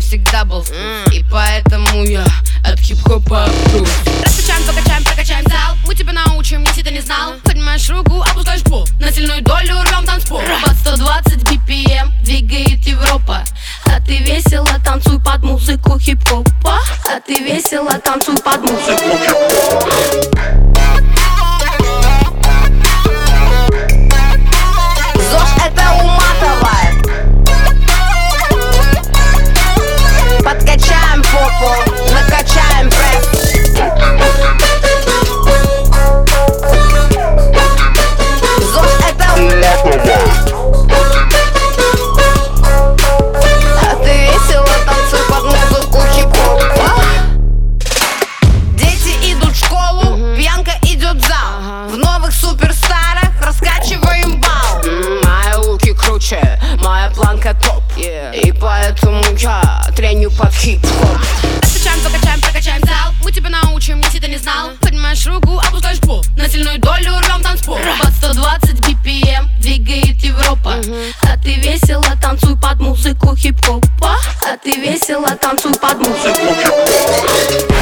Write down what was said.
всегда был вкус, и поэтому я от хип-хопа вкус. Раскачаем, покачаем, прокачаем зал. Мы тебя научим, если ты не знал. Поднимаешь руку, опускаешь пол. На сильную долю рвем танцпол. Под 120 BPM двигает Европа. А ты весело танцуй под музыку хип-хопа. А ты весело танцуй под музыку хип-хопа. ЗОЖ это уматывает. Подкачаем попу, накачаем пресс. ЗОЖ это уматывает. А ты весело танцуй под музыку хип-хопа. Дети идут в школу, пьянка идет в зал. В новых суперстарах раскачиваем бал. Мои луки круче, моя планка топ, и поэтому я треню под хип-хоп. Раскачаем, покачаем, прокачаем зал. Мы тебя научим, если ты не знал. Поднимаешь руку, опускаешь пол. На сильную долю рвем танцпол. Под 120 BPM двигает Европа. А ты весело танцуй под музыку хип-хопа. А ты весело танцуй под музыку хип-хопа.